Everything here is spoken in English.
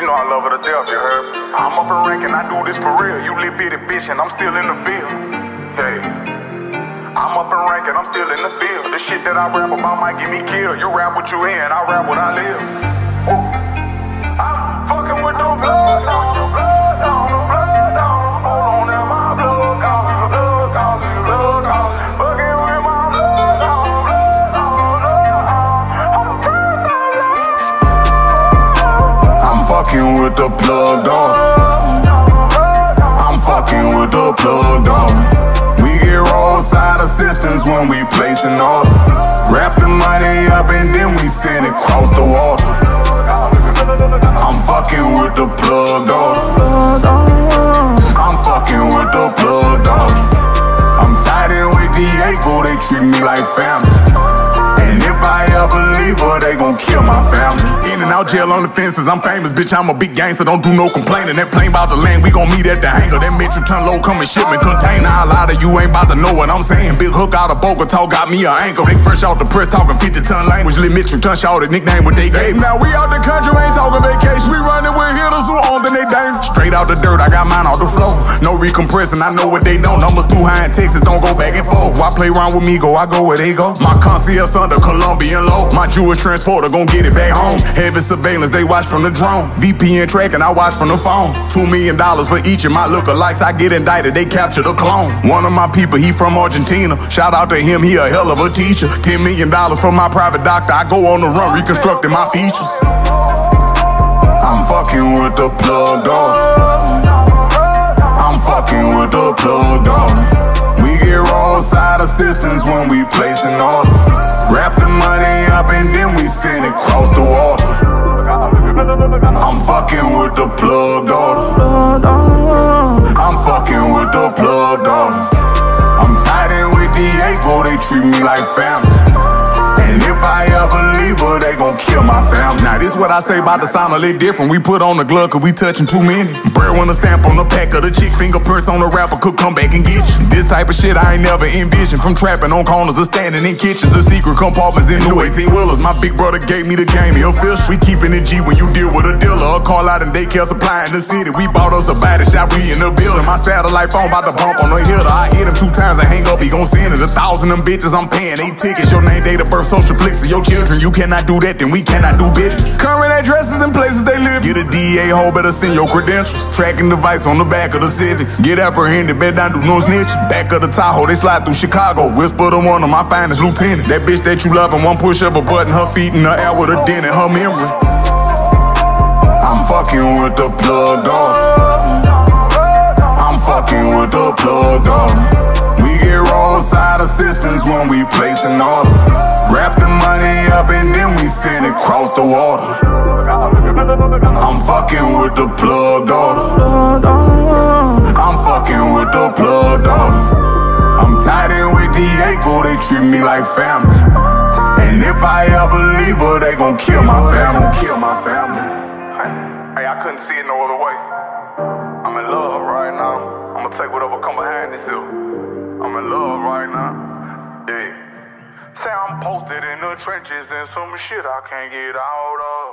know I love her to death, you heard? I'm up in rank and I do this for real. You little bitty bitch and I'm still in the field. Hey, I'm up in rank and I'm still in the field. The shit that I rap about might get me killed. You rap what you in, I rap what I live. I'm fucking with the blood on the blood on the blood on. Hold on, that's my blood calling, blood calling, blood calling. Fucking with my blood on the blood on the blood on. I'm fucking with the plug dog. I'm fucking with the plug dog. We get roadside assistance when we place an order. Wrap the money up and then we send it across the water. I'm fucking with the plug dog. I'm fucking with the plug dog. I'm tied in with Diego, they treat me like family. And if I ever leave her, they gon' kill my family. In and out jail on the fences, I'm famous, bitch, I'm a big gangster, don't do no complaining. That plane bout to land, we gon' meet at the hangar. That Metro ton low coming shipment container. A lot of you ain't bout to know what I'm saying. Big hook out of Bogota got me an ankle. They fresh out the press talking 50-ton language. Lil Metro ton short the nickname what they gave. Now we out the country, ain't talking vacation. We running with hitters who on then they dangerous. Straight out the dirt, I got mine off the floor. No recompressing, I know what they don't. Numbers too high in Texas, don't go back and forth. Why play around with me, I go where they go. My concierge under Colombian law. My Jewish transporter gon' get it back home. Heavy surveillance, they watch from the drone. VPN tracking, I watch from the phone. $2 million for each of my lookalikes. I get indicted, they capture the clone. One of my people, he from Argentina. Shout out to him, he a hell of a teacher. $10 million from my private doctor. I go on the run, reconstructing my features. I'm fucking with the plug dog. I'm fucking with the plug dog. We get roadside assistance when we place an order. Wrap the money up and then we send it across the water. I'm fucking with the plug dog. I'm fucking with the plug dog. I'm tied in with Diego, they treat me like family. And if I ever leave her, they gon' kill my family. Now this what I say about the sound a little different. We put on the glove cause we touching too many. Breadwinner stamp on the pack of the chick. Fingerprints on the rapper could come back and get you. This type of shit I ain't never envisioned. From trapping on corners to standing in kitchens. The secret compartments in new 18-wheelers. My big brother gave me the game, he official. We keeping it G when you deal with a dealer. A call out and daycare supply in the city. We bought us a body shop, we in the building. My satellite phone about to bump on the hitter. I hit him 2 times and hang up, he gon' send it. 1,000 them bitches I'm paying 8 tickets. Your name, date of birth, social flicks of your children. You cannot do that, then we cannot do business. Current addresses and places they live. Get a DEA hole, better send your credentials. Tracking device on the back of the Civics. Get apprehended, bet not do no snitching. Back of the Tahoe, they slide through Chicago. Whisper to one of my finest lieutenants. That bitch that you love and one push of a button, her feet in the air with a dent in her memory. I'm fucking with the plug dog. I'm fucking with the plug dog. We get roadside assistance when we place an order. Wrap the money up and then we send it across the water. I'm fucking with the plug dog. I'm fucking with the plug dog. I'm tied in with Diego, they treat me like family. And if I ever leave her, they gon' kill my family. Kill my family. Hey, I couldn't see it no other way. I'm in love right now. I'ma take whatever come behind this hill. I'm in love right now. Yeah. Say I'm posted in the trenches and some shit I can't get out of.